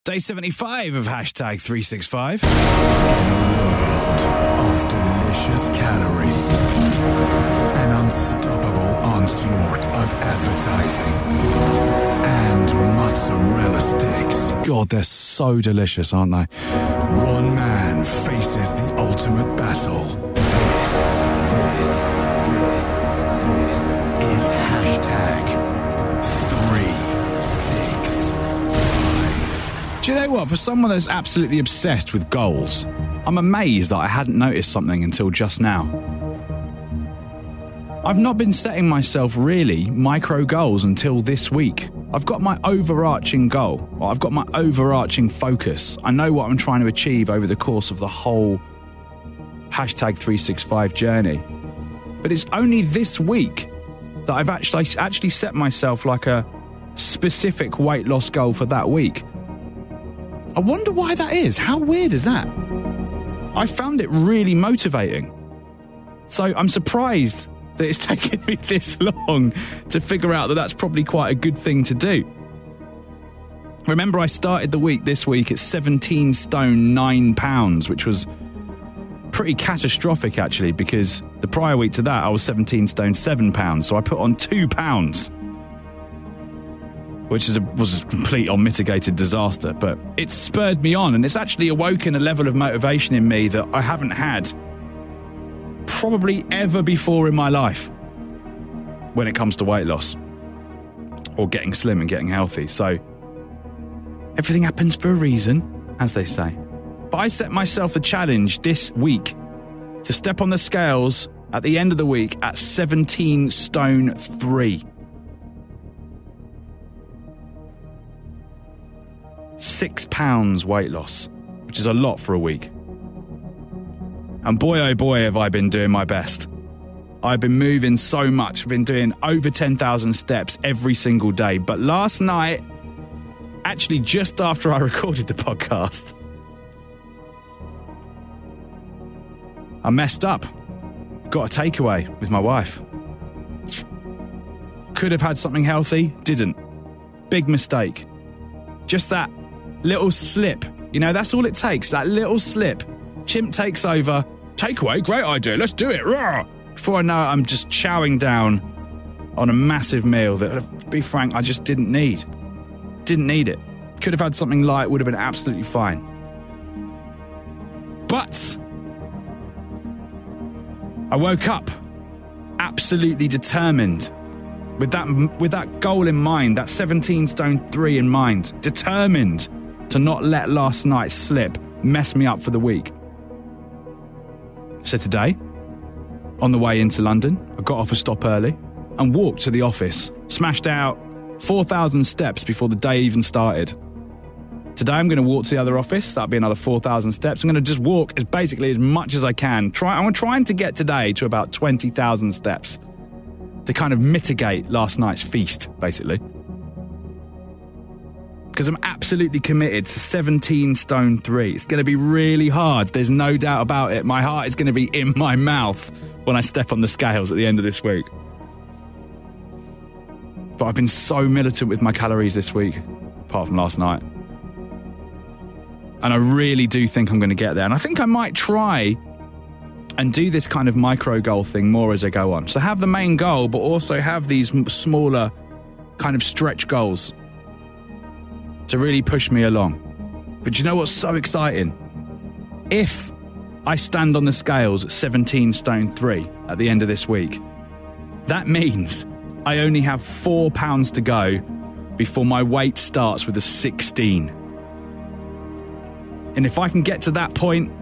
Day 75 of Hashtag 365. In a world of delicious calories, an unstoppable onslaught of advertising, and mozzarella sticks. God, they're so delicious, aren't they? One man faces the ultimate battle. This is Hashtag 365. Do you know what? For someone that's absolutely obsessed with goals, I'm amazed that I hadn't noticed something until just now. I've not been setting myself really micro goals until this week. I've got my overarching goal, or I've got my overarching focus. I know what I'm trying to achieve over the course of the whole Hashtag 365 journey. But it's only this week that I've actually set myself like a specific weight loss goal for that week. I wonder why that is. How weird is that? I found it really motivating. So I'm surprised that it's taken me this long to figure out that that's probably quite a good thing to do. Remember, I started the week this week at 17 stone 9 pounds, which was pretty catastrophic actually, because the prior week to that I was 17 stone 7 pounds. So I put on 2 pounds. Which was a complete unmitigated disaster, but it spurred me on, and it's actually awoken a level of motivation in me that I haven't had probably ever before in my life when it comes to weight loss or getting slim and getting healthy. So everything happens for a reason, as they say. But I set myself a challenge this week to step on the scales at the end of the week at 17 stone 3. 6 pounds weight loss, which is a lot for a week. And boy, oh boy, have I been doing my best. I've been moving so much. I've been doing over 10,000 steps every single day. But last night, actually just after I recorded the podcast, I messed up. Got a takeaway with my wife. Could have had something healthy, didn't. Big mistake. Just that little slip. You know, that's all it takes. That little slip. Chimp takes over. Takeaway, great idea. Let's do it. Rawr! Before I know it, I'm just chowing down on a massive meal that, to be frank, I just didn't need. Didn't need it. Could have had something light, would have been absolutely fine. But I woke up absolutely determined with that goal in mind, that 17 stone 3 in mind, determined to not let last night's slip mess me up for the week. So today, on the way into London, I got off a stop early and walked to the office, smashed out 4,000 steps before the day even started. Today I'm going to walk to the other office, that'll be another 4,000 steps. I'm going to just walk as much as I can. I'm trying to get today to about 20,000 steps to kind of mitigate last night's feast, basically. Because I'm absolutely committed to 17 stone 3. It's going to be really hard. There's no doubt about it. My heart is going to be in my mouth when I step on the scales at the end of this week. But I've been so militant with my calories this week, apart from last night. And I really do think I'm going to get there. And I think I might try and do this kind of micro goal thing more as I go on. So have the main goal, but also have these smaller kind of stretch goals to really push me along. But you know what's so exciting? If I stand on the scales at 17 stone 3 at the end of this week, that means I only have 4 pounds to go before my weight starts with a 16. And if I can get to that point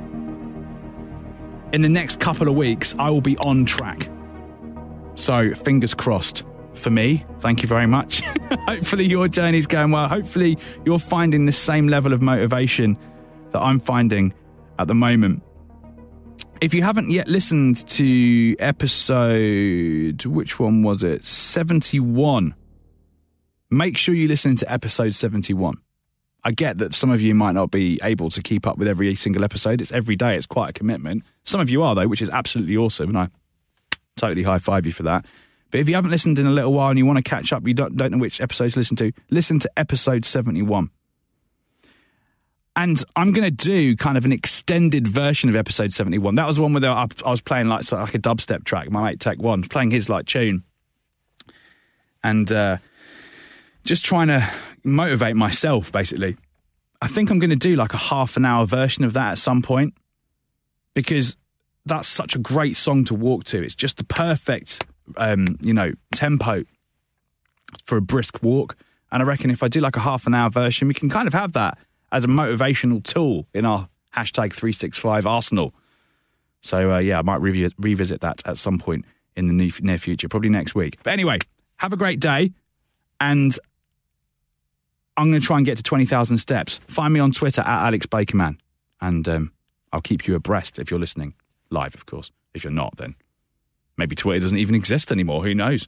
in the next couple of weeks, I will be on track. So, fingers crossed. For me, thank you very much. Hopefully your journey's going well. Hopefully you're finding the same level of motivation that I'm finding at the moment. If you haven't yet listened to episode, which one was it? 71. Make sure you listen to episode 71. I get that some of you might not be able to keep up with every single episode. It's every day. It's quite a commitment. Some of you are, though, which is absolutely awesome, and I totally high-five you for that. But if you haven't listened in a little while and you want to catch up, you don't know which episode to listen to episode 71. And I'm going to do kind of an extended version of episode 71. That was the one where I was playing like a dubstep track. My mate Tech One playing his like tune, and just trying to motivate myself. Basically, I think I'm going to do like a half an hour version of that at some point, because that's such a great song to walk to. It's just the perfect, tempo for a brisk walk. And I reckon if I do like a half an hour version, we can kind of have that as a motivational tool in our hashtag 365 arsenal. So, I might revisit that at some point in the near future, probably next week. But anyway, have a great day. And I'm going to try and get to 20,000 steps. Find me on Twitter at Alex Bakerman. And I'll keep you abreast if you're listening live, of course. If you're not, then maybe Twitter doesn't even exist anymore. Who knows?